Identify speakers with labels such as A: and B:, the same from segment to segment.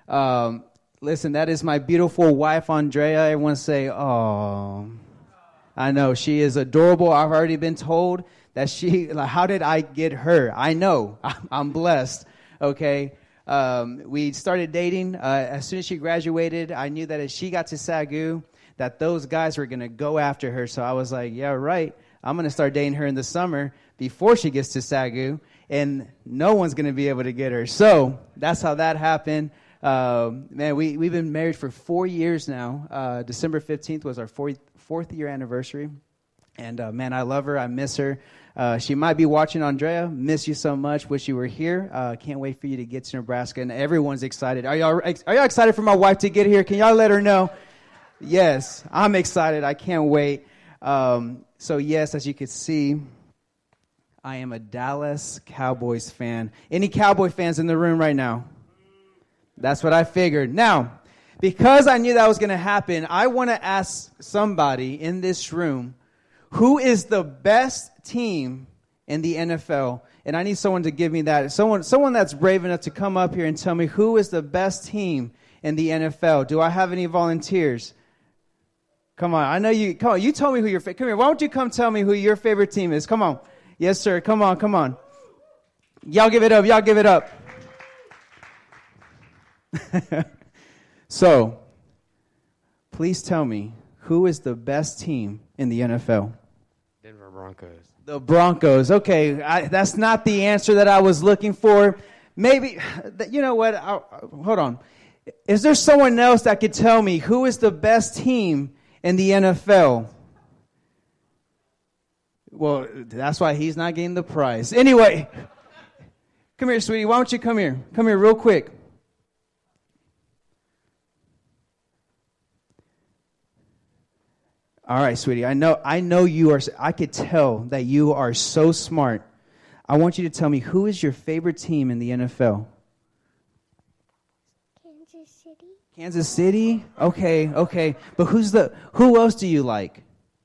A: Listen, that is my beautiful wife, Andrea. Everyone say, oh. I know, she is adorable. I've already been told that how did I get her? I know, I'm blessed, okay? We started dating. As soon as she graduated, I knew that as she got to SAGU, that those guys were going to go after her. So I was like, yeah, right. I'm going to start dating her in the summer before she gets to SAGU, and no one's going to be able to get her. So that's how that happened. Man, we've been married for 4 years now. December 15th was our fourth year anniversary. And, man, I love her. I miss her. She might be watching. Andrea, miss you so much. Wish you were here. Can't wait for you to get to Nebraska. And everyone's excited. Are y'all excited for my wife to get here? Can y'all let her know? Yes, I'm excited. I can't wait. So, yes, as you can see, I am a Dallas Cowboys fan. Any Cowboy fans in the room right now? That's what I figured. Now, because I knew that was going to happen, I want to ask somebody in this room, who is the best team in the NFL? And I need someone to give me that. Someone that's brave enough to come up here and tell me who is the best team in the NFL. Do I have any volunteers? Come on, I know you. Come on, you tell me who your come here. Why don't you come tell me who your favorite team is? Come on, yes, sir. Come on. Y'all give it up. Y'all give it up. So, please tell me, who is the best team in the NFL?
B: Denver Broncos.
A: The Broncos. Okay, that's not the answer that I was looking for. Maybe, you know what? Hold on. Is there someone else that could tell me who is the best team in the NFL? Well, that's why he's not getting the prize. Anyway, come here, sweetie. Why don't you come here? Come here real quick. All right, sweetie. I know you are. I could tell that you are so smart. I want you to tell me, who is your favorite team in the NFL?
C: Kansas City.
A: Kansas City? Okay. But who else do you like?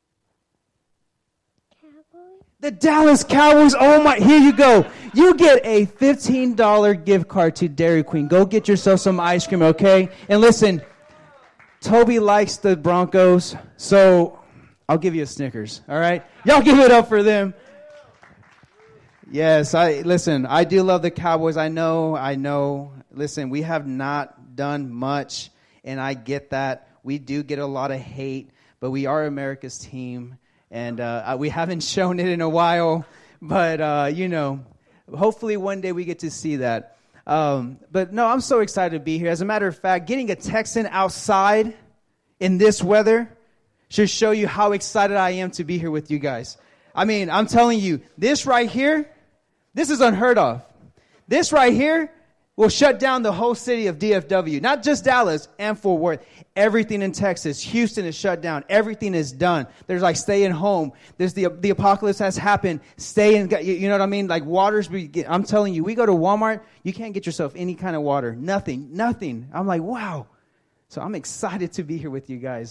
C: Cowboys.
A: The Dallas Cowboys. Oh my, here you go. You get a $15 gift card to Dairy Queen. Go get yourself some ice cream, okay? And listen, Toby likes the Broncos, so I'll give you a Snickers, all right? Y'all give it up for them. Yes, I do love the Cowboys. I know. Listen, we have not done much, and I get that. We do get a lot of hate, but we are America's team, and we haven't shown it in a while, but, hopefully one day we get to see that. But no, I'm so excited to be here. As a matter of fact, getting a Texan outside in this weather should show you how excited I am to be here with you guys. I mean, I'm telling you, this right here, this is unheard of. This right here will shut down the whole city of DFW, not just Dallas and Fort Worth. Everything in Texas, Houston is shut down. Everything is done. There's like staying home. There's the apocalypse has happened. Stay in, you know what I mean? Like I'm telling you, we go to Walmart, you can't get yourself any kind of water. Nothing. I'm like, wow. So I'm excited to be here with you guys.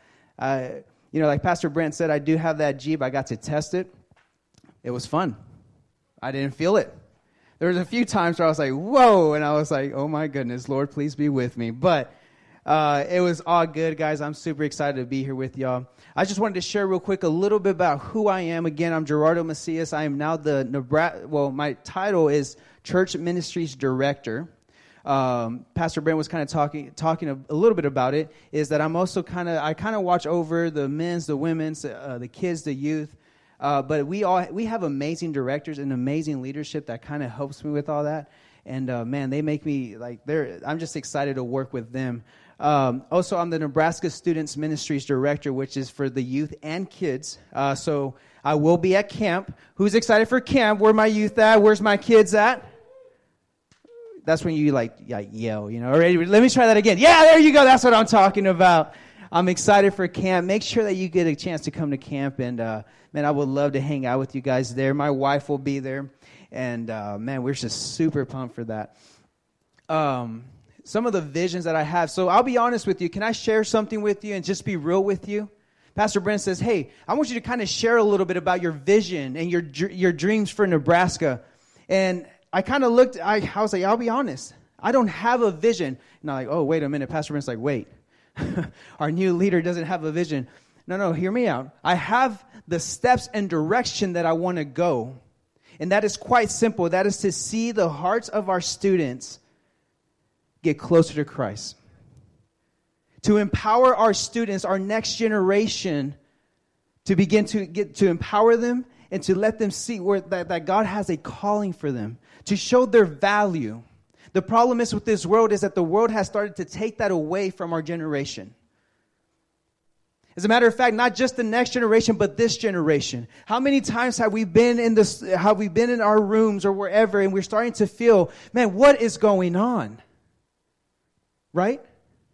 A: Like Pastor Brent said, I do have that Jeep. I got to test it. It was fun. I didn't feel it. There was a few times where I was like, whoa, and I was like, oh my goodness, Lord, please be with me. But it was all good, guys. I'm super excited to be here with y'all. I just wanted to share real quick a little bit about who I am. Again, I'm Gerardo Macias. I am now the my title is Church Ministries Director. Pastor Brent was kind of talking a little bit about it, is that I'm also I watch over the men's, the women's, the kids, the youth. But we have amazing directors and amazing leadership that kind of helps me with all that. And man, they make me I'm just excited to work with them. Also, I'm the Nebraska Students Ministries Director, which is for the youth and kids. So I will be at camp. Who's excited for camp? Where my youth at? Where's my kids at? That's when you yell, Alright, let me try that again. Yeah, there you go. That's what I'm talking about. I'm excited for camp. Make sure that you get a chance to come to camp. And, man, I would love to hang out with you guys there. My wife will be there. And, man, we're just super pumped for that. Some of the visions that I have. So I'll be honest with you. Can I share something with you and just be real with you? Pastor Brent says, hey, I want you to kind of share a little bit about your vision and your dreams for Nebraska. And I kind of looked, I was like, I'll be honest. I don't have a vision. And I'm like, oh, wait a minute. Pastor Brent's like, wait. Our new leader doesn't have a vision. No, hear me out. I have the steps and direction that I want to go. And that is quite simple. That is to see the hearts of our students get closer to Christ. To empower our students, our next generation, to begin to empower them and to let them see that God has a calling for them, to show their value. The problem is with this world is that the world has started to take that away from our generation. As a matter of fact, not just the next generation, but this generation. How many times have we been in our rooms or wherever, and we're starting to feel, man, what is going on? Right?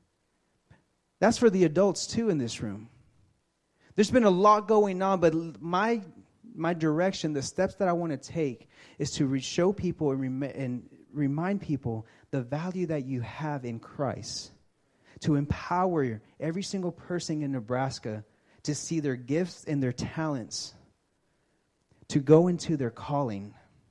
A: That's for the adults too in this room. There's been a lot going on, but my direction, the steps that I want to take is to show people and remind people the value that you have in Christ. To empower every single person in Nebraska to see their gifts and their talents, to go into their calling.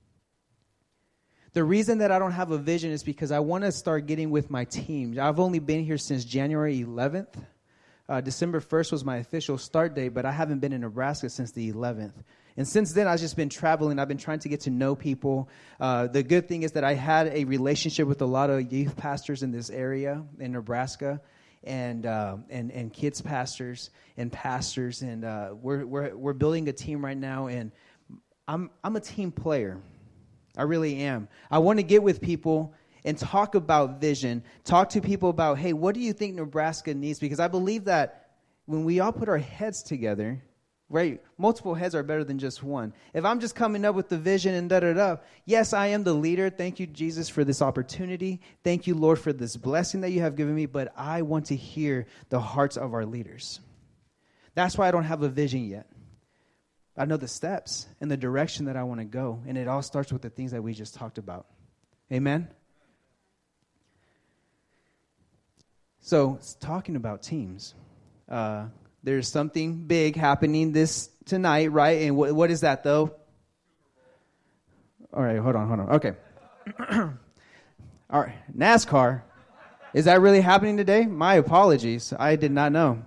A: The reason that I don't have a vision is because I want to start getting with my team. I've only been here since January 11th. December 1st was my official start date, but I haven't been in Nebraska since the 11th. And since then, I've just been traveling. I've been trying to get to know people. The good thing is that I had a relationship with a lot of youth pastors in this area in Nebraska, and kids pastors, and we're building a team right now. And I'm a team player. I really am. I want to get with people and talk about vision. Talk to people about, hey, what do you think Nebraska needs? Because I believe that when we all put our heads together, right, multiple heads are better than just one. If I'm just coming up with the vision and da-da-da, yes, I am the leader. Thank you, Jesus, for this opportunity. Thank you, Lord, for this blessing that you have given me. But I want to hear the hearts of our leaders. That's why I don't have a vision yet. I know the steps and the direction that I want to go. And it all starts with the things that we just talked about. Amen? So, talking about teams, there's something big happening tonight, right? And what is that, though? All right, hold on. Okay. All right, NASCAR. Is that really happening today? My apologies. I did not know.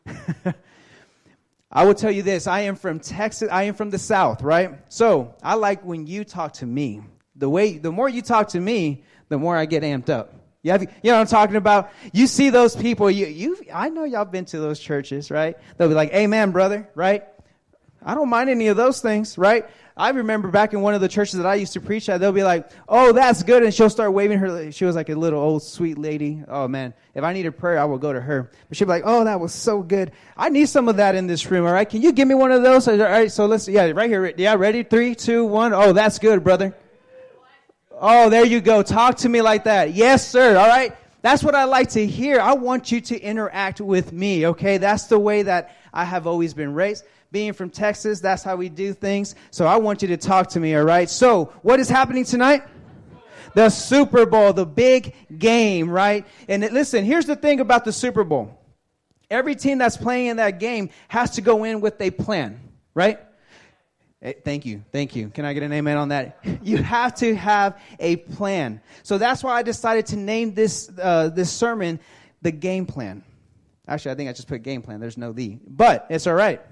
A: I will tell you this. I am from Texas. I am from the South, right? So I like when you talk to me. The more you talk to me, the more I get amped up. You know what I'm talking about? You see those people. I know y'all been to those churches, right? They'll be like, amen, brother, right? I don't mind any of those things, right? I remember back in one of the churches that I used to preach at, they'll be like, oh, that's good. And she'll start waving her. She was like a little old sweet lady. Oh, man. If I needed prayer, I will go to her. But she'll be like, oh, that was so good. I need some of that in this room, all right? Can you give me one of those? All right, so right here. Yeah, ready? 3, 2, 1. Oh, that's good, brother. Oh, there you go. Talk to me like that. Yes, sir. All right. That's what I like to hear. I want you to interact with me, okay? That's the way that I have always been raised. Being from Texas, that's how we do things. So I want you to talk to me, all right? So what is happening tonight? The Super Bowl, the big game, right? And listen, here's the thing about the Super Bowl. Every team that's playing in that game has to go in with a plan, right? Hey, thank you. Can I get an amen on that? You have to have a plan. So that's why I decided to name this sermon, The Game Plan. Actually, I think I just put game plan. There's no the. But it's all right.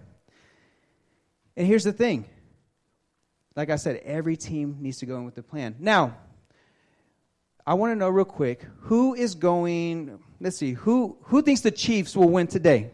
A: And here's the thing. Like I said, every team needs to go in with a plan. Now, I want to know real quick, who is going, let's see, who thinks the Chiefs will win today?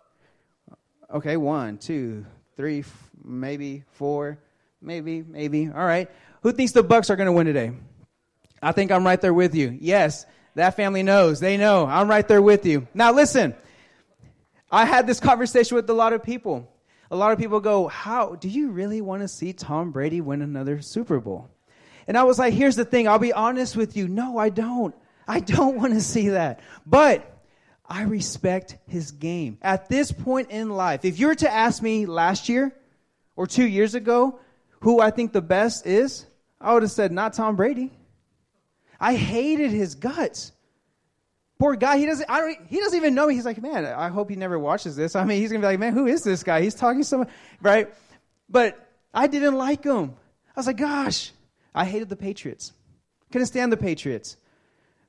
A: Okay, 1, 2, 3, maybe 4, maybe. All right. Who thinks the Bucks are going to win today? I think I'm right there with you. Yes, that family knows. They know. I'm right there with you. Now, listen, I had this conversation with a lot of people. A lot of people go, how do you really want to see Tom Brady win another Super Bowl? And I was like, here's the thing. I'll be honest with you. No, I don't. I don't want to see that. But I respect his game. At this point in life, if you were to ask me last year or 2 years ago who I think the best is, I would have said not Tom Brady. I hated his guts. Poor guy, he doesn't even know me. He's like, man, I hope he never watches this. I mean, he's going to be like, man, who is this guy? He's talking so much, right? But I didn't like him. I was like, gosh, I hated the Patriots. Couldn't stand the Patriots.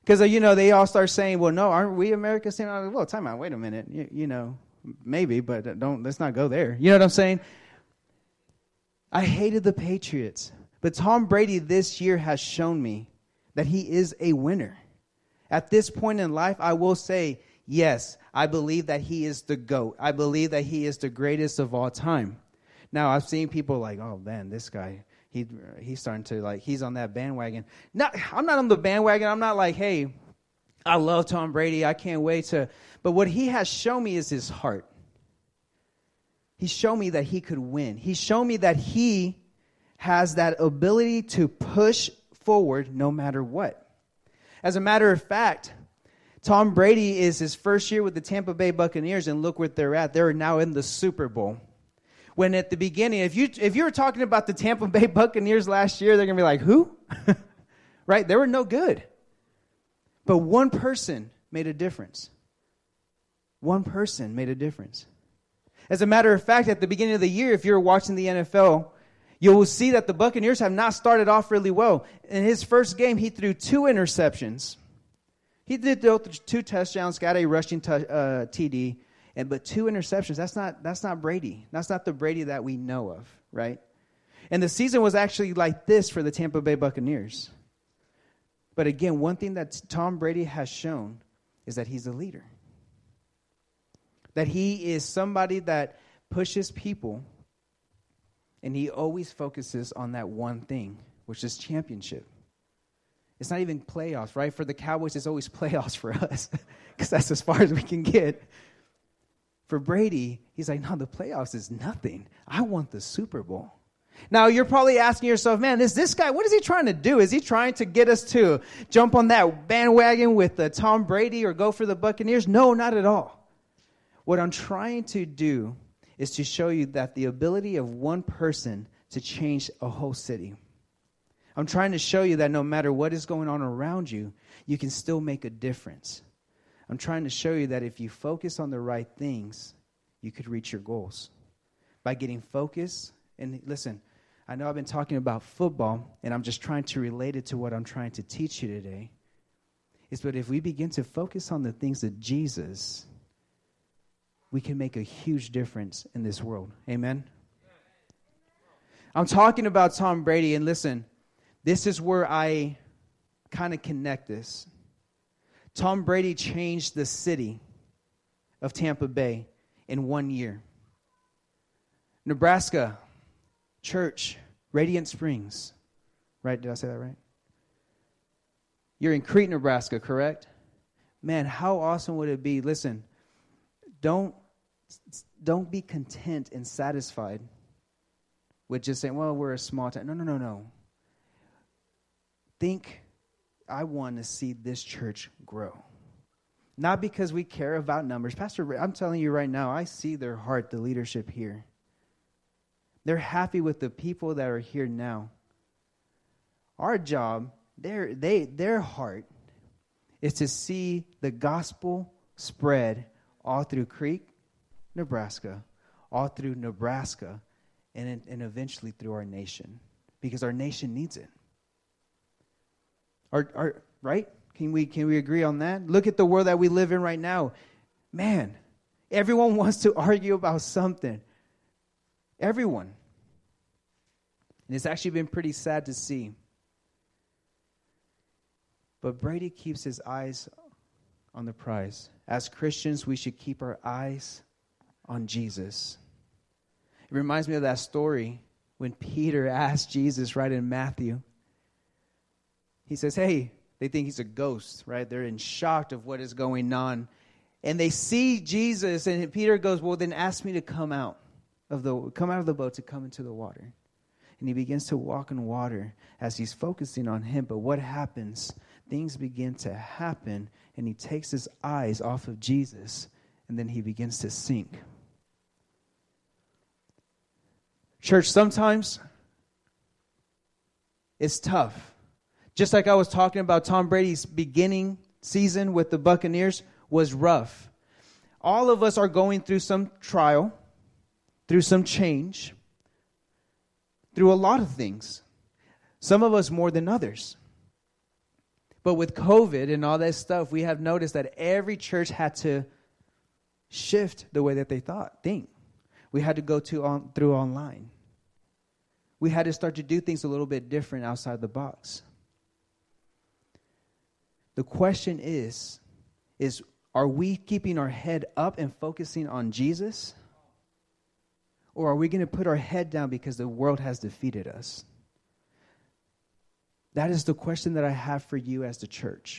A: Because, they all start saying, well, no, aren't we America's team? Well, time out. Wait a minute. Maybe, but let's not go there. You know what I'm saying? I hated the Patriots. But Tom Brady this year has shown me that he is a winner. At this point in life, I will say, yes, I believe that he is the GOAT. I believe that he is the greatest of all time. Now, I've seen people like, oh, man, this guy, he's starting to, he's on that bandwagon. I'm not on the bandwagon. I'm not like, hey, I love Tom Brady. I can't wait to. But what he has shown me is his heart. He showed me that he could win. He showed me that he has that ability to push forward no matter what. As a matter of fact, Tom Brady is his first year with the Tampa Bay Buccaneers, and look where they're at. They're now in the Super Bowl. When at the beginning, if you were talking about the Tampa Bay Buccaneers last year, they're going to be like, who? Right? They were no good. But one person made a difference. One person made a difference. As a matter of fact, at the beginning of the year, if you're watching the NFL, you will see that the Buccaneers have not started off really well. In his first game, he threw 2 interceptions. He did throw 2 touchdowns, got a rushing TD, but 2 interceptions. That's not Brady. That's not the Brady that we know of, right? And the season was actually like this for the Tampa Bay Buccaneers. But again, one thing that Tom Brady has shown is that he's a leader. That he is somebody that pushes people, and he always focuses on that one thing, which is championship. It's not even playoffs, right? For the Cowboys, it's always playoffs for us because that's as far as we can get. For Brady, he's like, no, the playoffs is nothing. I want the Super Bowl. Now, you're probably asking yourself, man, this guy, what is he trying to do? Is he trying to get us to jump on that bandwagon with Tom Brady or go for the Buccaneers? No, not at all. What I'm trying to do is to show you that the ability of one person to change a whole city. I'm trying to show you that no matter what is going on around you, you can still make a difference. I'm trying to show you that if you focus on the right things, you could reach your goals. By getting focused, and listen, I know I've been talking about football, and I'm just trying to relate it to what I'm trying to teach you today. But if we begin to focus on the things of Jesus, we can make a huge difference in this world. Amen? I'm talking about Tom Brady, and listen, this is where I kind of connect this. Tom Brady changed the city of Tampa Bay in 1 year. Nebraska, church, Radiant Springs. Right? Did I say that right? You're in Crete, Nebraska, correct? Man, how awesome would it be? Listen, don't be content and satisfied with just saying, well, we're a small town. No. Think, I want to see this church grow. Not because we care about numbers. Pastor, I'm telling you right now, I see their heart, the leadership here. They're happy with the people that are here now. Our job, their heart, is to see the gospel spread all through Crete, Nebraska, all through Nebraska, and eventually through our nation, because our nation needs it. Right? Can we agree on that? Look at the world that we live in right now. Man, everyone wants to argue about something. Everyone. And it's actually been pretty sad to see. But Brady keeps his eyes on the prize. As Christians, we should keep our eyes on Jesus. It reminds me of that story when Peter asked Jesus, right, in Matthew. He says, hey, they think he's a ghost, right? They're in shock of what is going on. And they see Jesus, and Peter goes, well, then ask me to come out of the boat to come into the water. And he begins to walk in water as he's focusing on him. But what happens? Things begin to happen, and he takes his eyes off of Jesus, and then he begins to sink. Church, sometimes it's tough. Just like I was talking about Tom Brady's beginning season with the Buccaneers was rough. All of us are going through some trial, through some change, through a lot of things. Some of us more than others. But with COVID and all that stuff, we have noticed that every church had to shift the way that they think. We had to go through online. We had to start to do things a little bit different outside the box. The question is are we keeping our head up and focusing on Jesus? Or are we going to put our head down because the world has defeated us? That is the question that I have for you as the church.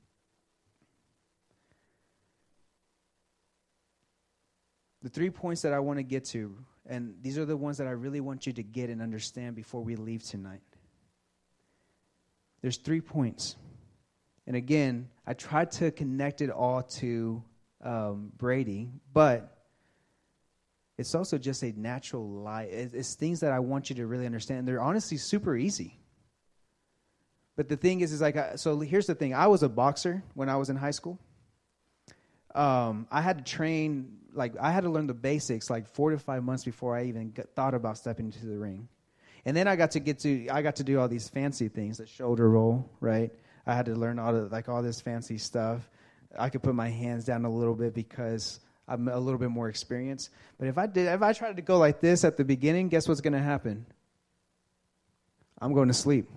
A: The 3 points that I want to get to, and these are the ones that I really want you to get and understand before we leave tonight. There's 3 points. And again, I tried to connect it all to Brady, but it's also just a natural lie. It's things that I want you to really understand. They're honestly super easy. But the thing is like, so here's the thing. I was a boxer when I was in high school. I had to train, I had to learn the basics 4 to 5 months before I even thought about stepping into the ring. And then I got to do all these fancy things, the shoulder roll, right? I had to learn all this fancy stuff. I could put my hands down a little bit because I'm a little bit more experienced. But if I tried to go like this at the beginning, guess what's going to happen? I'm going to sleep.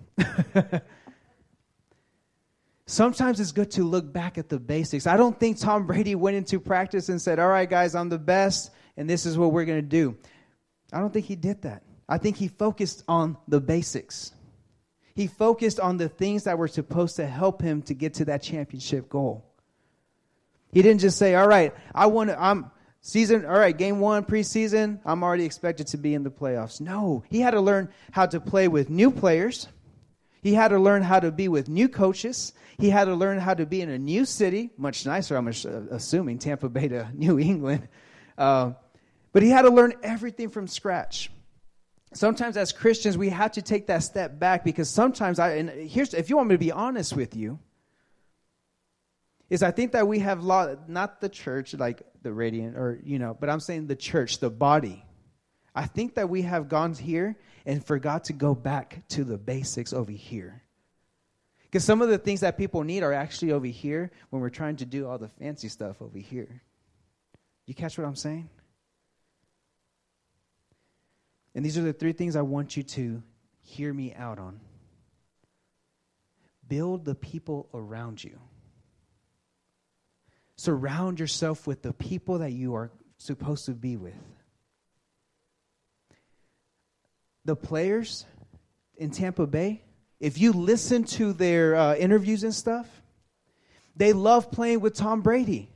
A: Sometimes it's good to look back at the basics. I don't think Tom Brady went into practice and said, all right, guys, I'm the best, and this is what we're going to do. I don't think he did that. I think he focused on the basics. He focused on the things that were supposed to help him to get to that championship goal. He didn't just say, all right, all right, game 1, preseason, I'm already expected to be in the playoffs. No, he had to learn how to play with new players. He had to learn how to be with new coaches. He had to learn how to be in a new city, much nicer, I'm assuming, Tampa Bay to New England. But he had to learn everything from scratch. Sometimes as Christians, we have to take that step back because sometimes, if you want me to be honest with you, is I think that we have not the church, like the Radiant, but I'm saying the church, the body. I think that we have gone here and forgot to go back to the basics over here. Because some of the things that people need are actually over here when we're trying to do all the fancy stuff over here. You catch what I'm saying? And these are the 3 things I want you to hear me out on. Build the people around you. Surround yourself with the people that you are supposed to be with. The players in Tampa Bay, if you listen to their interviews and stuff, they love playing with Tom Brady.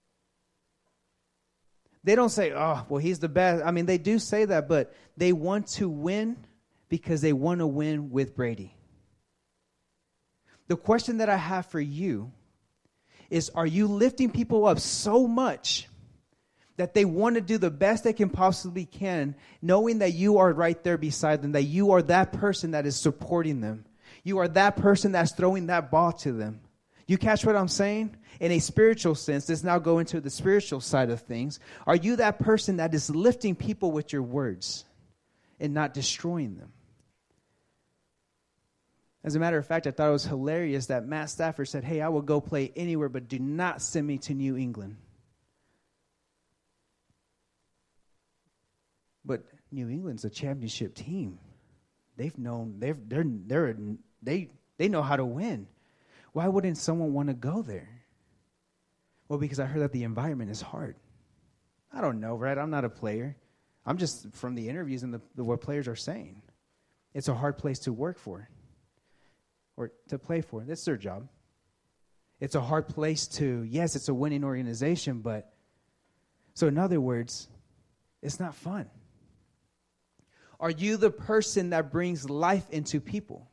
A: They don't say, oh, well, he's the best. I mean, they do say that, but they want to win because they want to win with Brady. The question that I have for you is, are you lifting people up so much that they want to do the best they can possibly can, knowing that you are right there beside them, that you are that person that is supporting them. You are that person that's throwing that ball to them. You catch what I'm saying? In a spiritual sense, let's now go into the spiritual side of things. Are you that person that is lifting people with your words and not destroying them? As a matter of fact, I thought it was hilarious that Matt Stafford said, hey, I will go play anywhere, but do not send me to New England. But New England's a championship team. They know how to win. Why wouldn't someone want to go there? Well, because I heard that the environment is hard. I don't know, right? I'm not a player. I'm just from the interviews and what players are saying. It's a hard place to work for or to play for. That's their job. It's a hard place yes, it's a winning organization, but so in other words, it's not fun. Are you the person that brings life into people?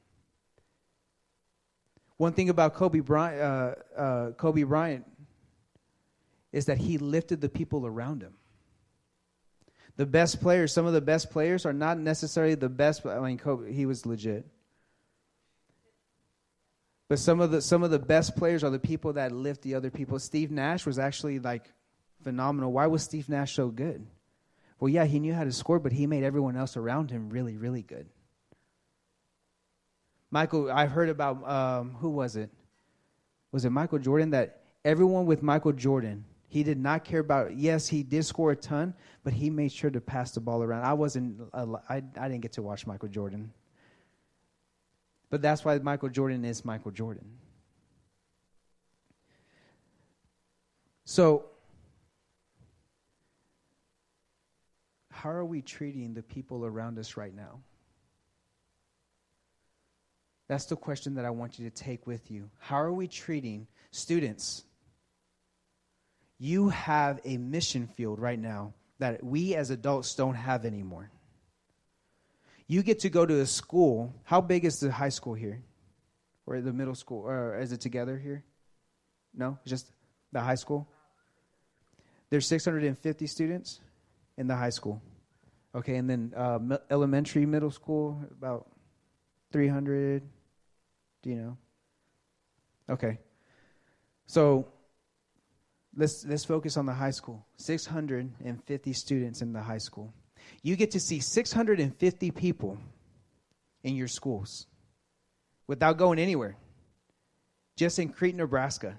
A: One thing about Kobe Bryant is that he lifted the people around him. The best players, some of the best players are not necessarily the best. I mean, Kobe, he was legit. But some of the best players are the people that lift the other people. Steve Nash was actually phenomenal. Why was Steve Nash so good? Well, yeah, he knew how to score, but he made everyone else around him really, really good. Michael, I've heard about, who was it? Was it Michael Jordan? That everyone with Michael Jordan, he did not care about, yes, he did score a ton, but he made sure to pass the ball around. I didn't get to watch Michael Jordan. But that's why Michael Jordan is Michael Jordan. So, how are we treating the people around us right now? That's the question that I want you to take with you. How are we treating students? You have a mission field right now that we as adults don't have anymore. You get to go to a school. How big is the high school here? Or the middle school? Or is it together here? No? Just the high school? There's 650 students in the high school. Okay, and then elementary, middle school, about 300. Do you know? Okay. So let's focus on the high school. 650 students in the high school. You get to see 650 people in your schools without going anywhere. Just in Crete, Nebraska.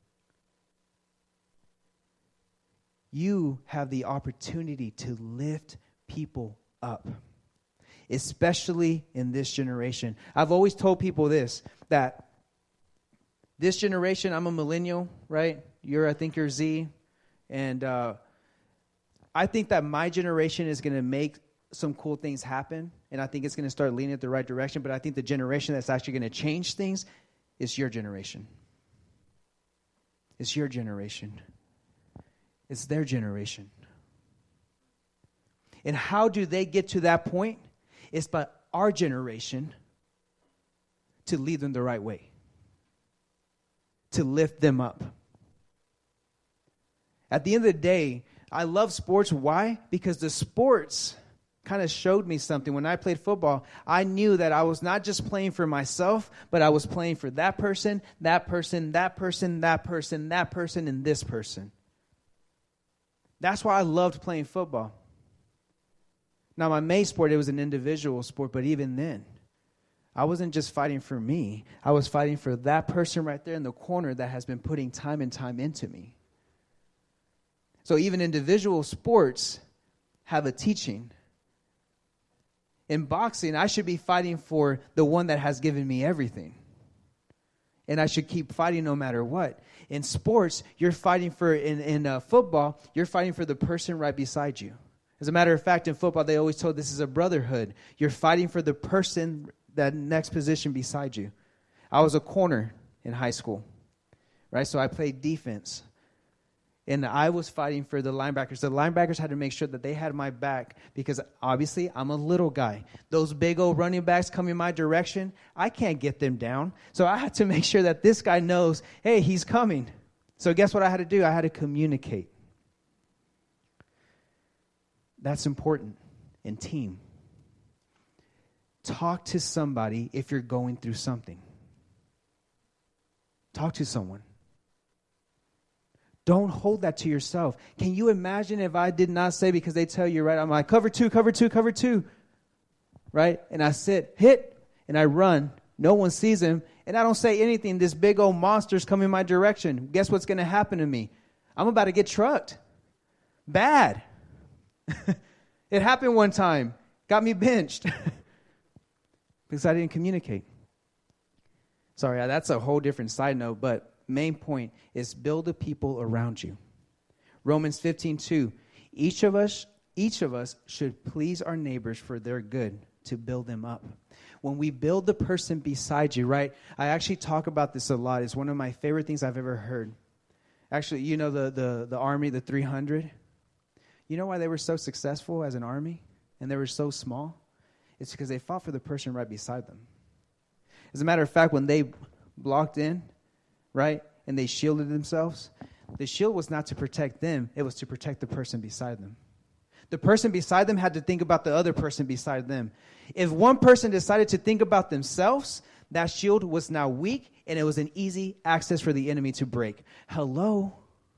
A: You have the opportunity to lift people up, especially in this generation. I've always told people this, that this generation, I'm a millennial, right? I think you're Z. And I think that my generation is going to make some cool things happen. And I think it's going to start leaning in the right direction. But I think the generation that's actually going to change things is your generation. It's your generation. It's their generation. And how do they get to that point? It's by our generation to lead them the right way, to lift them up. At the end of the day, I love sports. Why? Because the sports kind of showed me something. When I played football, I knew that I was not just playing for myself, but I was playing for that person, that person, that person, that person, that person, and this person. That's why I loved playing football. Now, my main sport, it was an individual sport, but even then, I wasn't just fighting for me. I was fighting for that person right there in the corner that has been putting time and time into me. So even individual sports have a teaching. In boxing, I should be fighting for the one that has given me everything. And I should keep fighting no matter what. In sports, you're fighting for, in football, you're fighting for the person right beside you. As a matter of fact, in football, they always told this is a brotherhood. You're fighting for the person, that next position beside you. I was a corner in high school, right? So I played defense. And I was fighting for the linebackers. The linebackers had to make sure that they had my back because obviously I'm a little guy. Those big old running backs coming my direction, I can't get them down. So I had to make sure that this guy knows, hey, he's coming. So guess what I had to do? I had to communicate. That's important in team. Talk to somebody if you're going through something. Talk to someone. Don't hold that to yourself. Can you imagine if I did not say, because they tell you, right? I'm like, cover two, cover two, cover two. Right? And I sit, hit, and I run. No one sees him. And I don't say anything. This big old monster's coming my direction. Guess what's going to happen to me? I'm about to get trucked. Bad. It happened one time. Got me benched. Because I didn't communicate. Sorry, that's a whole different side note, but main point is build the people around you. Romans 15:2. Each of us should please our neighbors for their good, to build them up. When we build the person beside you, right? I actually talk about this a lot. It's one of my favorite things I've ever heard. Actually, you know the army, the 300? You know why they were so successful as an army and they were so small? It's because they fought for the person right beside them. As a matter of fact, when they blocked in, right, and they shielded themselves, the shield was not to protect them. It was to protect the person beside them. The person beside them had to think about the other person beside them. If one person decided to think about themselves, that shield was now weak, and it was an easy access for the enemy to break. Hello?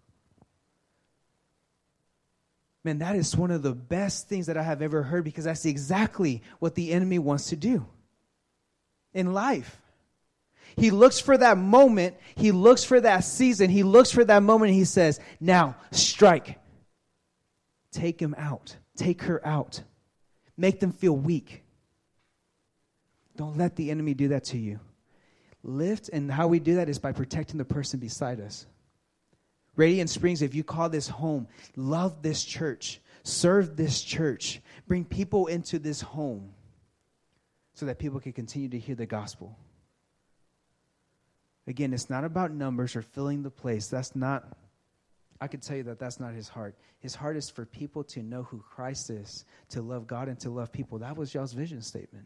A: Man, that is one of the best things that I have ever heard, because that's exactly what the enemy wants to do in life. He looks for that moment. He looks for that season. He looks for that moment. And he says, now strike. Take him out. Take her out. Make them feel weak. Don't let the enemy do that to you. Lift, and how we do that is by protecting the person beside us. Radiant Springs, if you call this home, love this church, serve this church, bring people into this home so that people can continue to hear the gospel. Again, it's not about numbers or filling the place. I can tell you that that's not his heart. His heart is for people to know who Christ is, to love God and to love people. That was y'all's vision statement.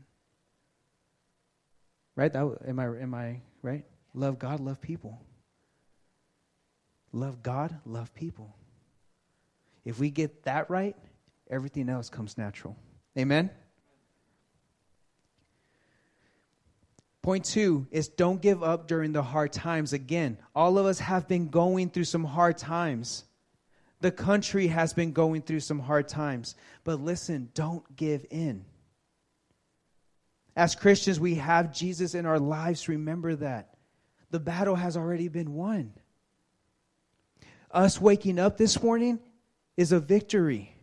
A: Right? Am I right? Love God, love people. Love God, love people. If we get that right, everything else comes natural. Amen? Point 2 is don't give up during the hard times. Again, all of us have been going through some hard times. The country has been going through some hard times. But listen, don't give in. As Christians, we have Jesus in our lives. Remember that. The battle has already been won. Us waking up this morning is a victory.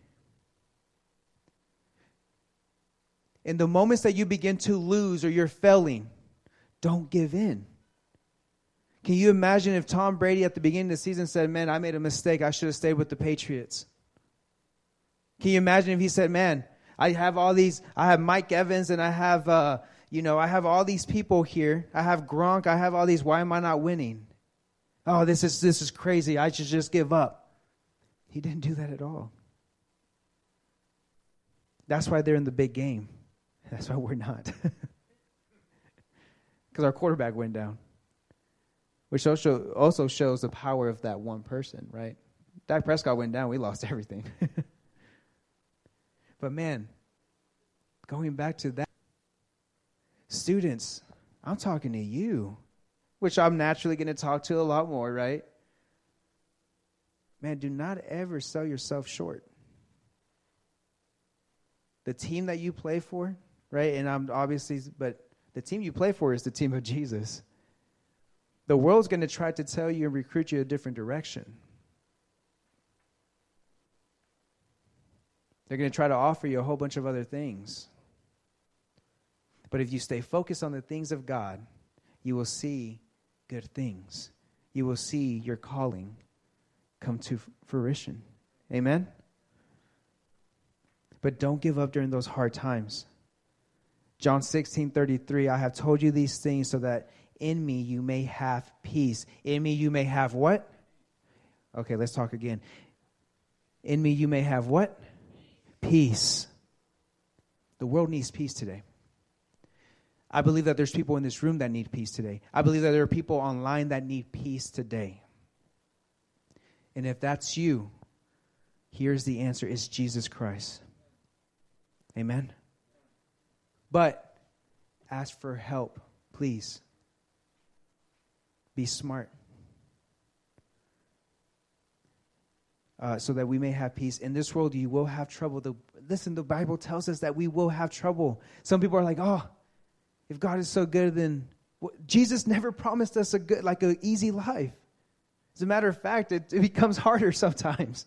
A: In the moments that you begin to lose or you're failing, don't give in. Can you imagine if Tom Brady at the beginning of the season said, man, I made a mistake. I should have stayed with the Patriots. Can you imagine if he said, man, I have Mike Evans and I have all these people here. I have Gronk. I have all these. Why am I not winning? Oh, this is crazy. I should just give up. He didn't do that at all. That's why they're in the big game. That's why we're not. Because our quarterback went down. Which also shows the power of that one person, right? Dak Prescott went down. We lost everything. But man, going back to that, students, I'm talking to you, which I'm naturally going to talk to a lot more, right? Man, do not ever sell yourself short. The team that you play for, right? And but the team you play for is the team of Jesus. The world's going to try to tell you and recruit you a different direction. They're going to try to offer you a whole bunch of other things. But if you stay focused on the things of God, you will see good things. You will see your calling come to fruition. Amen? But don't give up during those hard times. John 16:33, I have told you these things so that in me you may have peace. In me you may have what? Okay, let's talk again. In me you may have what? Peace. The world needs peace today. I believe that there's people in this room that need peace today. I believe that there are people online that need peace today. And if that's you, here's the answer. It's Jesus Christ. Amen? But ask for help, please. Be smart. So that we may have peace. In this world, you will have trouble. Listen, the Bible tells us that we will have trouble. Some people are like, oh, if God is so good, then Jesus never promised us an easy life. As a matter of fact, it becomes harder sometimes.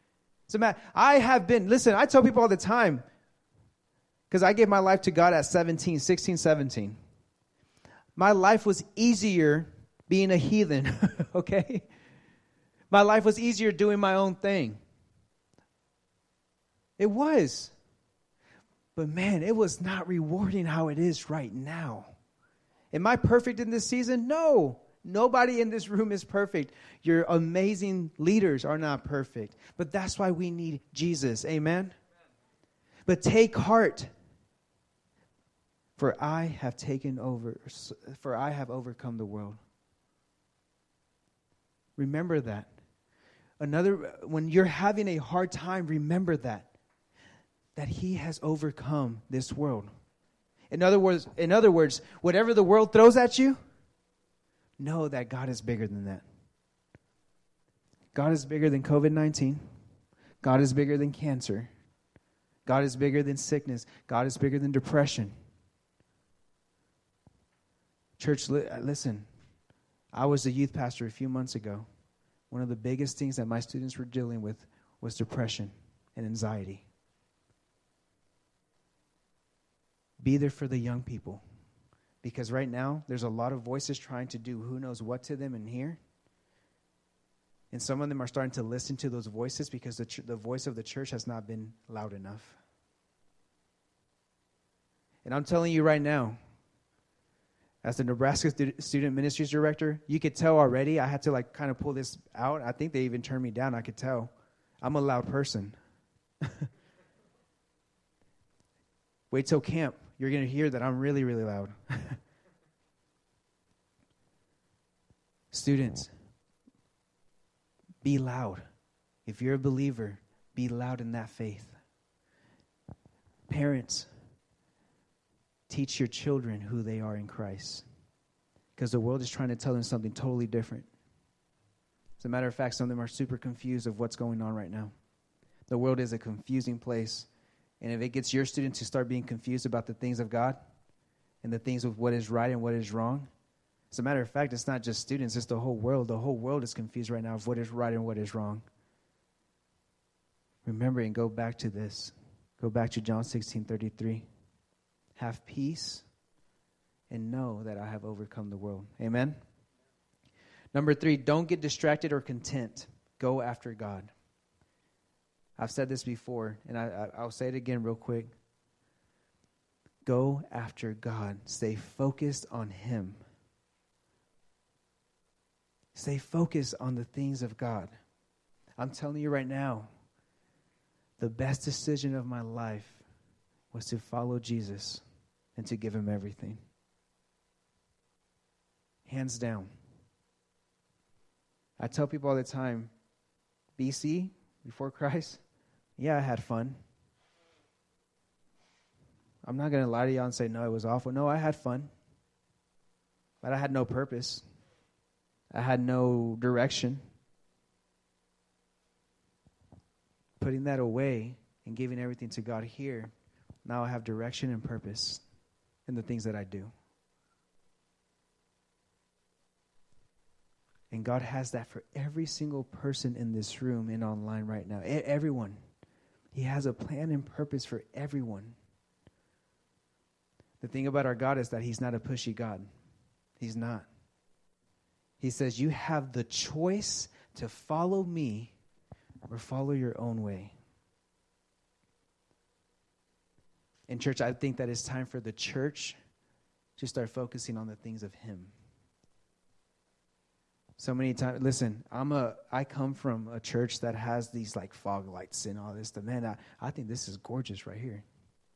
A: I tell people all the time, because I gave my life to God at 16, 17. My life was easier being a heathen, okay? My life was easier doing my own thing. It was. But man, it was not rewarding how it is right now. Am I perfect in this season? No. Nobody in this room is perfect. Your amazing leaders are not perfect. But that's why we need Jesus. Amen? But take heart. For I have overcome the world. Remember that. When you're having a hard time, remember that he has overcome this world. In other words, whatever the world throws at you, know that God is bigger than that. God is bigger than COVID-19. God is bigger than cancer. God is bigger than sickness. God is bigger than depression. Church, listen. I was a youth pastor a few months ago. One of the biggest things that my students were dealing with was depression and anxiety. Be there for the young people. Because right now, there's a lot of voices trying to do who knows what to them in here. And some of them are starting to listen to those voices because the voice of the church has not been loud enough. And I'm telling you right now, as the Nebraska Student Ministries Director, you could tell already, I had to kind of pull this out. I think they even turned me down, I could tell. I'm a loud person. Wait till camp. You're going to hear that I'm really, really loud. Students, be loud. If you're a believer, be loud in that faith. Parents, teach your children who they are in Christ. Because the world is trying to tell them something totally different. As a matter of fact, some of them are super confused of what's going on right now. The world is a confusing place. And if it gets your students to start being confused about the things of God and the things of what is right and what is wrong, as a matter of fact, it's not just students, it's the whole world. The whole world is confused right now of what is right and what is wrong. Remember and go back to this. Go back to John 16:33. Have peace and know that I have overcome the world. Amen? Number 3, don't get distracted or content. Go after God. I've said this before, and I'll say it again real quick. Go after God. Stay focused on Him. Stay focused on the things of God. I'm telling you right now, the best decision of my life was to follow Jesus and to give Him everything. Hands down. I tell people all the time, BC, before Christ, yeah, I had fun. I'm not going to lie to y'all and say, no, it was awful. No, I had fun. But I had no purpose. I had no direction. Putting that away and giving everything to God here, now I have direction and purpose in the things that I do. And God has that for every single person in this room and online right now. Everyone. He has a plan and purpose for everyone. The thing about our God is that He's not a pushy God. He's not. He says, you have the choice to follow me or follow your own way. In church, I think that it's time for the church to start focusing on the things of Him. So many times, listen, I come from a church that has these fog lights and all this stuff. Man, I think this is gorgeous right here.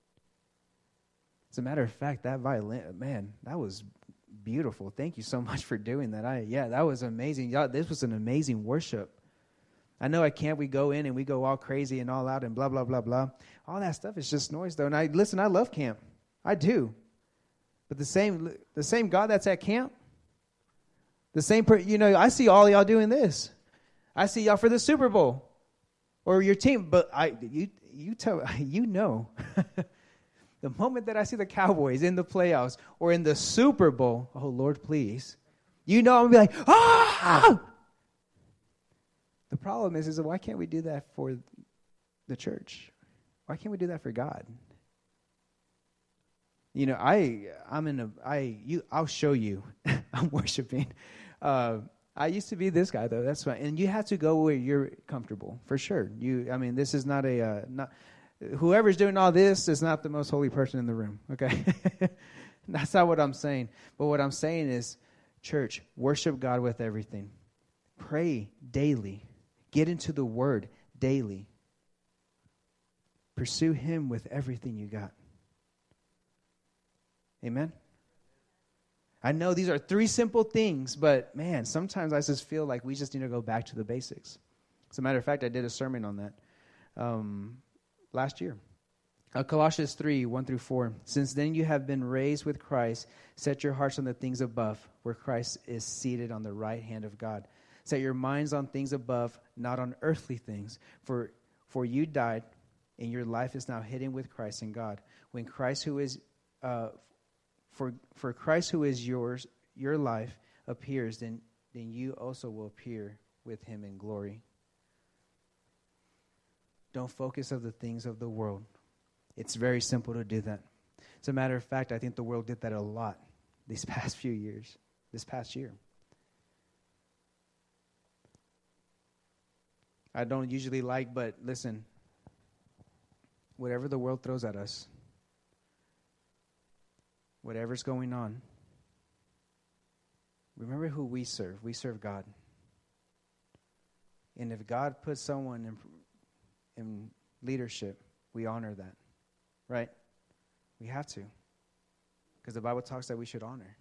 A: As a matter of fact, that violin, man, that was beautiful. Thank you so much for doing that. That was amazing. Y'all, this was an amazing worship. I know at camp we go in and we go all crazy and all out and blah, blah, blah, blah. All that stuff is just noise, though. And I love camp. I do. But the same God that's at camp, the same, I see all y'all doing this. I see y'all for the Super Bowl or your team. But you know, the moment that I see the Cowboys in the playoffs or in the Super Bowl, oh, Lord, please. I'm going to be like, ah! The problem is why can't we do that for the church? Why can't we do that for God? I'll show you. I'm worshiping. I used to be this guy, though. That's fine. And you have to go where you're comfortable, for sure. This is not whoever's doing all this is not the most holy person in the room, okay? That's not what I'm saying. But what I'm saying is, church, worship God with everything. Pray daily. Get into the Word daily. Pursue Him with everything you got. Amen? I know these are 3 simple things, but man, sometimes I just feel like we just need to go back to the basics. As a matter of fact, I did a sermon on that last year. Colossians 3, 1-4. Since then you have been raised with Christ. Set your hearts on the things above, where Christ is seated on the right hand of God. Set your minds on things above, not on earthly things. For you died, and your life is now hidden with Christ in God. When Christ, who is For Christ, who is your life, appears, then you also will appear with him in glory. Don't focus on the things of the world. It's very simple to do that. As a matter of fact, I think the world did that a lot these past few years, this past year. I don't usually but listen, whatever the world throws at us, whatever's going on, remember who we serve. We serve God. And if God puts someone in leadership, we honor that, right? We have to, because the Bible talks that we should honor.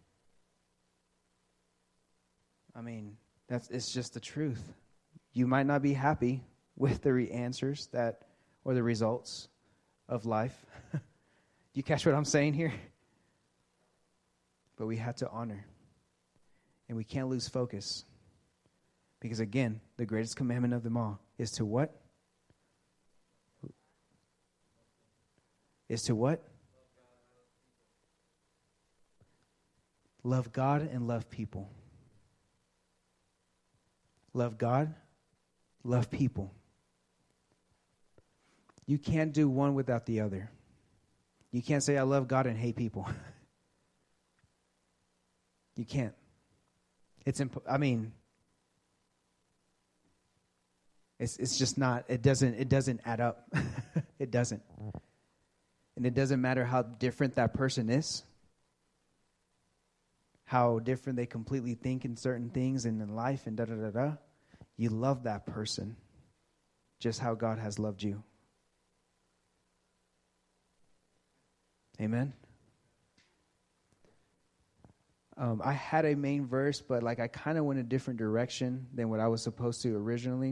A: I mean, it's just the truth. You might not be happy with the answers or the results of life. Do you catch what I'm saying here? But we have to honor. And we can't lose focus. Because again, the greatest commandment of them all is to what? Is to what? Love God and love people. Love God, love people. You can't do one without the other. You can't say, I love God and hate people. You can't. It's just not, it doesn't add up. It doesn't. And it doesn't matter how different that person is, how different they completely think in certain things and in life and da-da-da-da. You love that person just how God has loved you. Amen? I had a main verse, but I kind of went a different direction than what I was supposed to originally.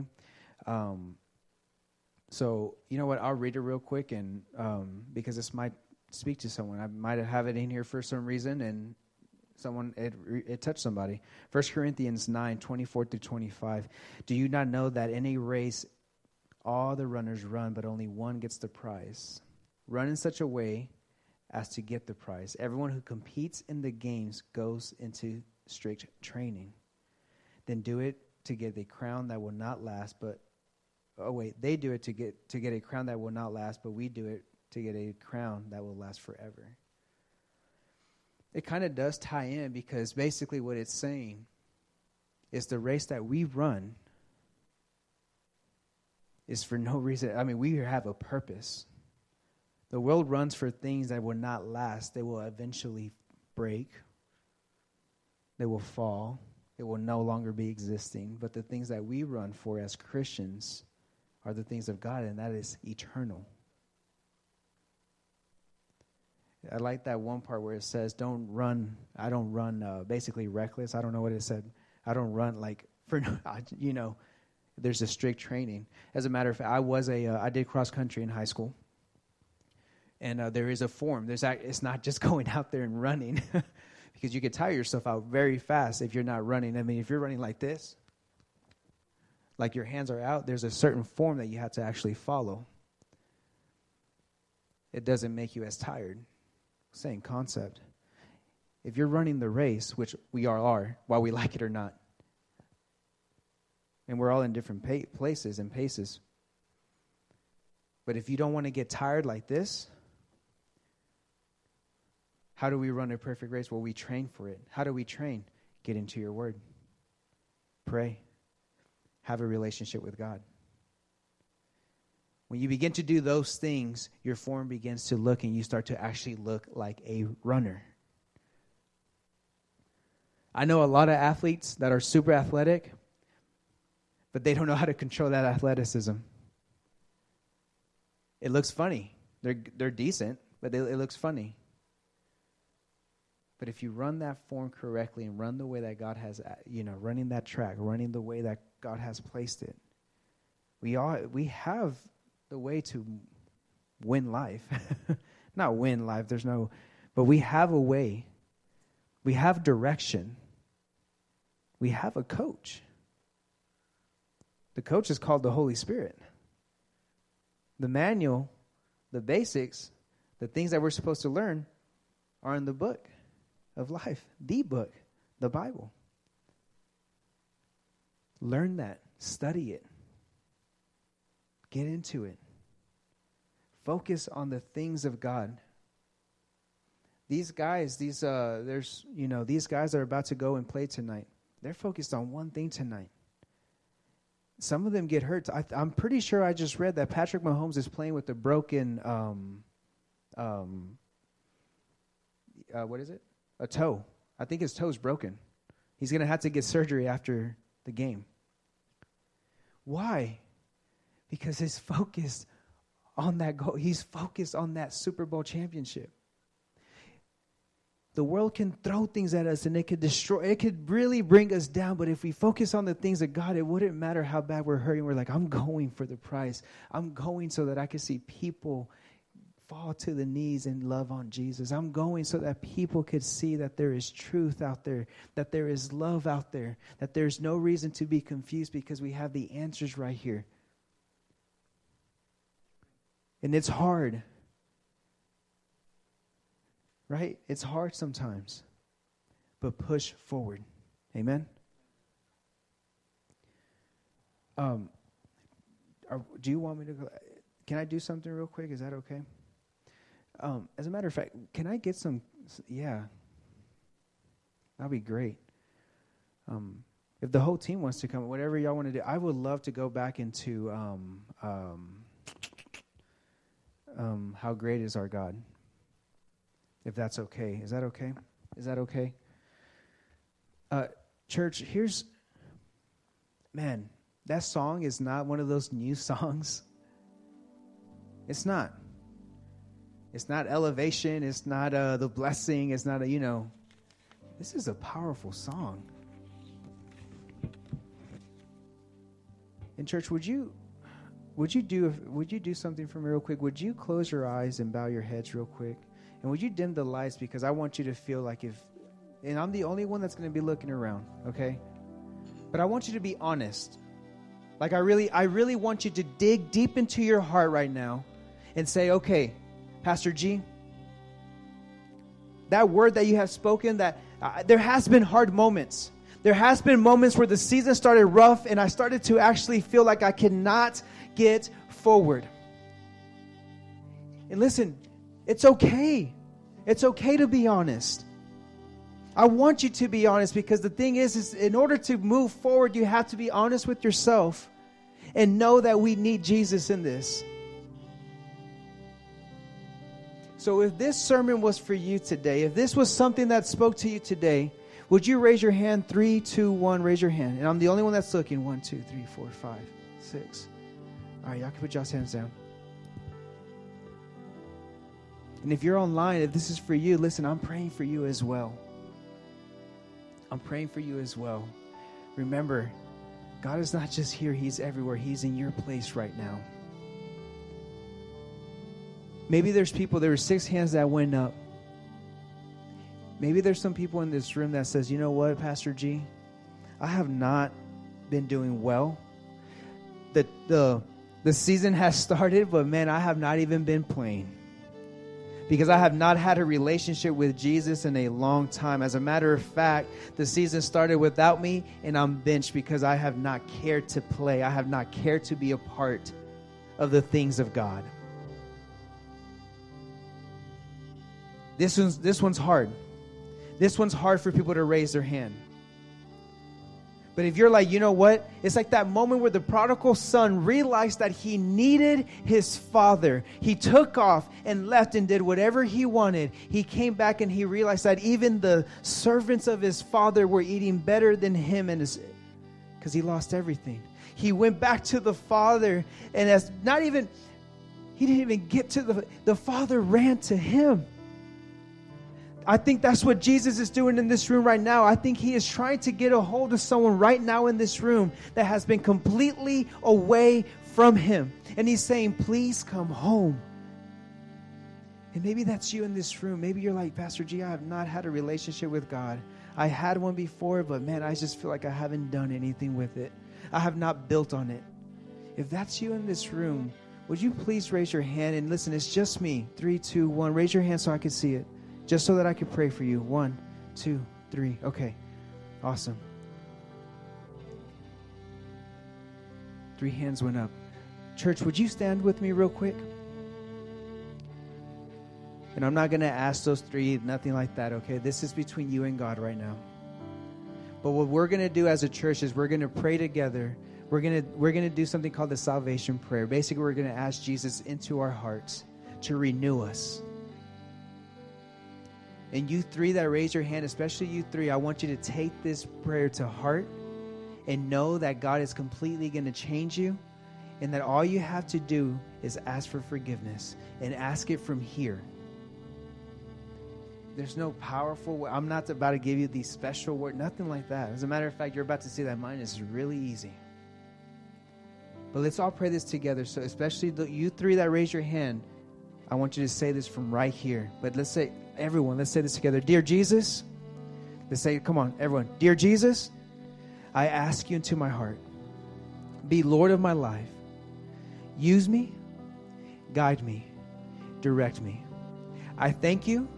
A: So, you know what? I'll read it real quick, and because this might speak to someone. I might have it in here for some reason, and it touched somebody. 1 Corinthians 9:24-25. Do you not know that in a race all the runners run, but only one gets the prize? Run in such a way as to get the prize. Everyone who competes in the games goes into strict training. Then do it to get a crown that will not last, they do it to get a crown that will not last, but we do it to get a crown that will last forever. It kind of does tie in, because basically what it's saying is the race that we run is for no reason. I mean, we have a purpose. The world runs for things that will not last. They will eventually break. They will fall. It will no longer be existing. But the things that we run for as Christians are the things of God, and that is eternal. I like that one part where it says, I don't run basically reckless. I don't know what it said. I don't run there's a strict training. As a matter of fact, I did cross country in high school. And there is a form. It's not just going out there and running, because you could tire yourself out very fast if you're not running. I mean, if you're running like this, like your hands are out, there's a certain form that you have to actually follow. It doesn't make you as tired. Same concept. If you're running the race, which we all are, while we like it or not, and we're all in different places and paces, but if you don't want to get tired like this, how do we run a perfect race? Well, we train for it. How do we train? Get into your word. Pray. Have a relationship with God. When you begin to do those things, your form begins to look, and you start to actually look like a runner. I know a lot of athletes that are super athletic, but they don't know how to control that athleticism. It looks funny. They're decent, but it looks funny. But if you run that form correctly and run the way that God has, running that track, running the way that God has placed it, we have the way to win life. Not win life, but we have a way. We have direction. We have a coach. The coach is called the Holy Spirit. The manual, the basics, the things that we're supposed to learn are in the book. of life, the book, the Bible. Learn that. Study it. Get into it. Focus on the things of God. These guys, these guys that are about to go and play tonight, they're focused on one thing tonight. Some of them get hurt. I'm pretty sure I just read that Patrick Mahomes is playing with a broken, what is it? A toe. I think his toe's broken. He's going to have to get surgery after the game. Why? Because he's focused on that goal. He's focused on that Super Bowl championship. The world can throw things at us and it could destroy, it could really bring us down. But if we focus on the things of God, it wouldn't matter how bad we're hurting. We're like, I'm going for the prize. I'm going so that I can see people fall to the knees and love on Jesus. I'm going so that people could see that there is truth out there, that there is love out there, that there's no reason to be confused because we have the answers right here. And it's hard. Right? It's hard sometimes. But push forward. Amen? Do you want me to go? Can I do something real quick? Is that okay? As a matter of fact, can I get some? Yeah. That'd be great. If the whole team wants to come, whatever y'all want to do, I would love to go back into how great is our God. If that's okay. Is that okay? Is that okay? Church, that song is not one of those new songs. It's not. It's not elevation. It's not the blessing. It's not this is a powerful song. And church, would you do something for me real quick? Would you close your eyes and bow your heads real quick? And would you dim the lights, because I want you to feel like and I'm the only one that's going to be looking around, okay? But I want you to be honest. Like I really want you to dig deep into your heart right now and say, okay, Pastor G, that word that you have spoken, that there has been hard moments. There has been moments where the season started rough and I started to actually feel like I cannot get forward. And listen, it's okay. It's okay to be honest. I want you to be honest, because the thing is in order to move forward, you have to be honest with yourself and know that we need Jesus in this. So if this sermon was for you today, if this was something that spoke to you today, would you raise your hand? 3, 2, 1, raise your hand. And I'm the only one that's looking. 1, 2, 3, 4, 5, 6. All right, y'all can put y'all's hands down. And if you're online, if this is for you, listen, I'm praying for you as well. I'm praying for you as well. Remember, God is not just here. He's everywhere. He's in your place right now. Maybe there were 6 hands that went up. Maybe there's some people in this room that says, you know what, Pastor G, I have not been doing well. The season has started, but man, I have not even been playing. Because I have not had a relationship with Jesus in a long time. As a matter of fact, the season started without me, and I'm benched because I have not cared to play. I have not cared to be a part of the things of God. This one's hard. This one's hard for people to raise their hand. But if you're like, you know what? It's like that moment where the prodigal son realized that he needed his father. He took off and left and did whatever he wanted. He came back and he realized that even the servants of his father were eating better than him, because he lost everything. He went back to the father, and he didn't even get to the father ran to him. I think that's what Jesus is doing in this room right now. I think he is trying to get a hold of someone right now in this room that has been completely away from him. And he's saying, please come home. And maybe that's you in this room. Maybe you're like, Pastor G, I have not had a relationship with God. I had one before, but man, I just feel like I haven't done anything with it. I have not built on it. If that's you in this room, would you please raise your hand? And listen, it's just me. 3, 2, 1. Raise your hand so I can see it. Just so that I can pray for you. 1, 2, 3. Okay. Awesome. 3 hands went up. Church, would you stand with me real quick? And I'm not going to ask those 3, nothing like that, okay? This is between you and God right now. But what we're going to do as a church is we're going to pray together. We're going to do something called the salvation prayer. Basically, we're going to ask Jesus into our hearts to renew us. And you 3 that raise your hand, especially you 3, I want you to take this prayer to heart and know that God is completely going to change you, and that all you have to do is ask for forgiveness and ask it from here. There's no powerful, I'm not about to give you these special words, nothing like that. As a matter of fact, you're about to see that mine is really easy. But let's all pray this together. So especially you 3 that raise your hand, I want you to say this from right here. But let's say, everyone, let's say this together. Dear Jesus, let's say, come on, everyone. Dear Jesus, I ask you into my heart. Be Lord of my life. Use me, guide me, direct me. I thank you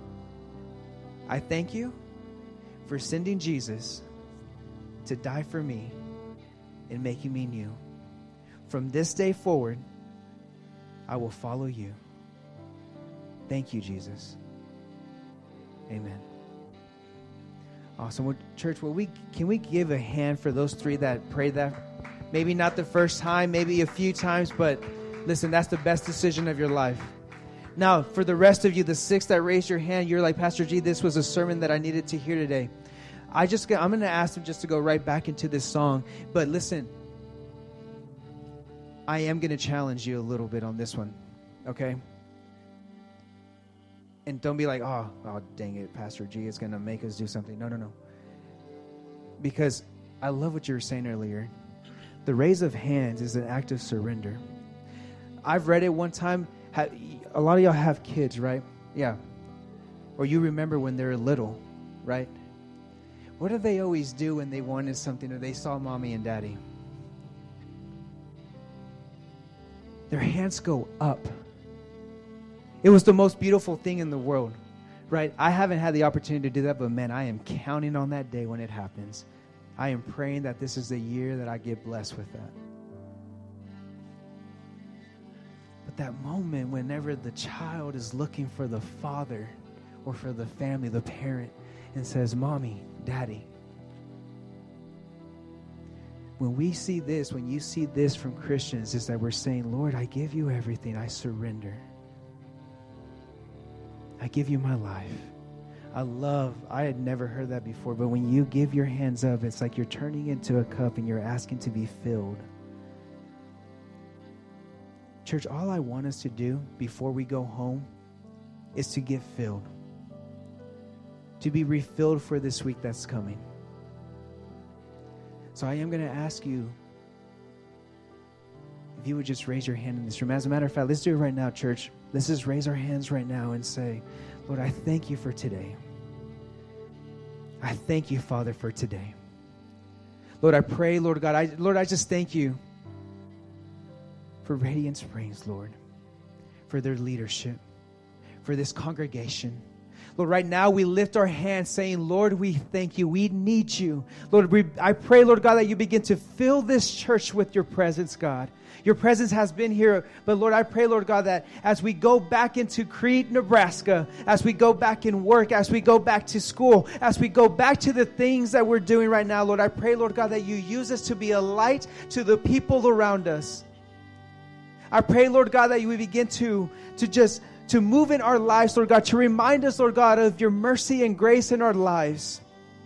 A: for sending Jesus to die for me and making me new. From this day forward, I will follow you. Thank you, Jesus. Amen. Awesome. Well, church, can we give a hand for those 3 that prayed that? Maybe not the first time, maybe a few times, but listen, that's the best decision of your life. Now, for the rest of you, the 6 that raised your hand, you're like, Pastor G, this was a sermon that I needed to hear today. I'm going to ask them just to go right back into this song. But listen, I am going to challenge you a little bit on this one, okay? And don't be like, oh, dang it, Pastor G is going to make us do something. No. Because I love what you were saying earlier. The raise of hands is an act of surrender. I've read it one time. A lot of y'all have kids, right? Yeah. Or you remember when they were little, right? What do they always do when they wanted something or they saw mommy and daddy? Their hands go up. It was the most beautiful thing in the world, right? I haven't had the opportunity to do that, but man, I am counting on that day when it happens. I am praying that this is the year that I get blessed with that. But that moment whenever the child is looking for the father or for the family, the parent, and says, Mommy, Daddy. When we see this, when you see this from Christians, is that we're saying, Lord, I give you everything. I surrender. I give you my life. I had never heard that before, but when you give your hands up, it's like you're turning into a cup and you're asking to be filled. Church, all I want us to do before we go home is to get filled, to be refilled for this week that's coming. So I am going to ask you if you would just raise your hand in this room. As a matter of fact, let's do it right now, church. Let's just raise our hands right now and say, Lord, I thank you for today. I thank you, Father, for today. Lord, I pray, Lord God, I just thank you for Radiant Springs, Lord, for their leadership, for this congregation. Lord, right now we lift our hands saying, Lord, we thank you. We need you. Lord, I pray, Lord God, that you begin to fill this church with your presence, God. Your presence has been here. But Lord, I pray, Lord God, that as we go back into Crete, Nebraska, as we go back in work, as we go back to school, as we go back to the things that we're doing right now, Lord, I pray, Lord God, that you use us to be a light to the people around us. I pray, Lord God, that you would begin to move in our lives, Lord God, to remind us, Lord God, of your mercy and grace in our lives.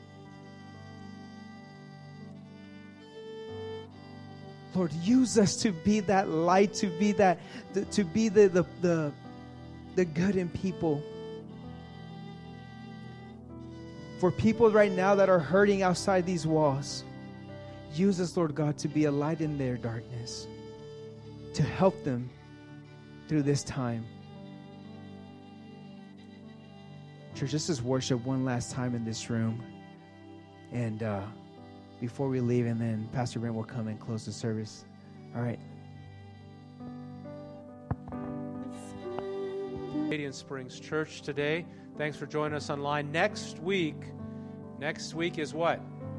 A: Lord, use us to be that light, to be the good in people. For people right now that are hurting outside these walls, use us, Lord God, to be a light in their darkness, to help them through this time. Church, let's just worship one last time in this room. And before we leave, and then Pastor Brent will come and close the service. All right.
C: Radiant Springs Church today. Thanks for joining us online. Next week, Next week is what?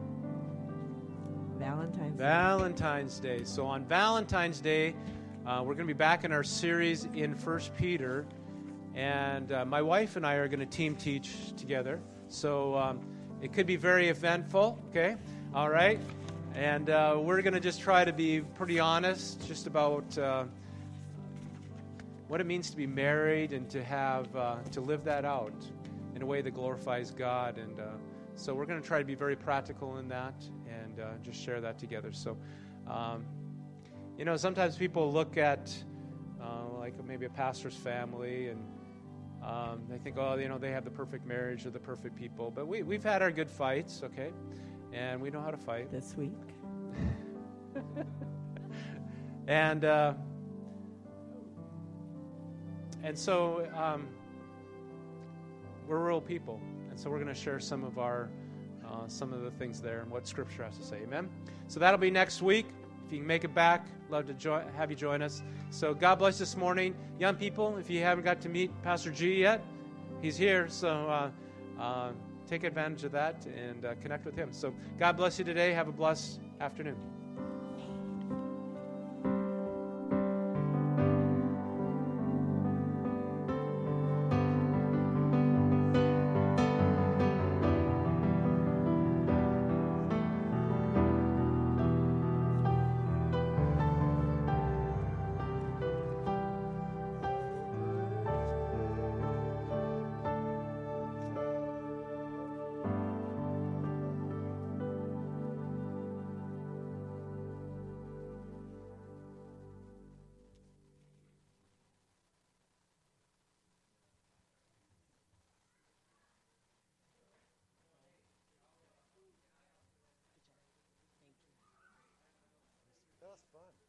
C: Valentine's Day. So on Valentine's Day, we're going to be back in our series in 1 Peter. And my wife and I are going to team teach together. So it could be very eventful, okay? All right? And we're going to just try to be pretty honest just about what it means to be married and to have to live that out in a way that glorifies God. And so we're going to try to be very practical in that and just share that together. So, sometimes people look at like maybe a pastor's family and they think, they have the perfect marriage or the perfect people. But we've had our good fights, okay? And we know how to fight.
D: This week.
C: And so we're real people. And so we're going to share some of the things there and what Scripture has to say. Amen? So that'll be next week. If you can make it back, love to have you join us. So God bless this morning. Young people, if you haven't got to meet Pastor G yet, he's here. So take advantage of that and connect with him. So God bless you today. Have a blessed afternoon.
E: That was fun.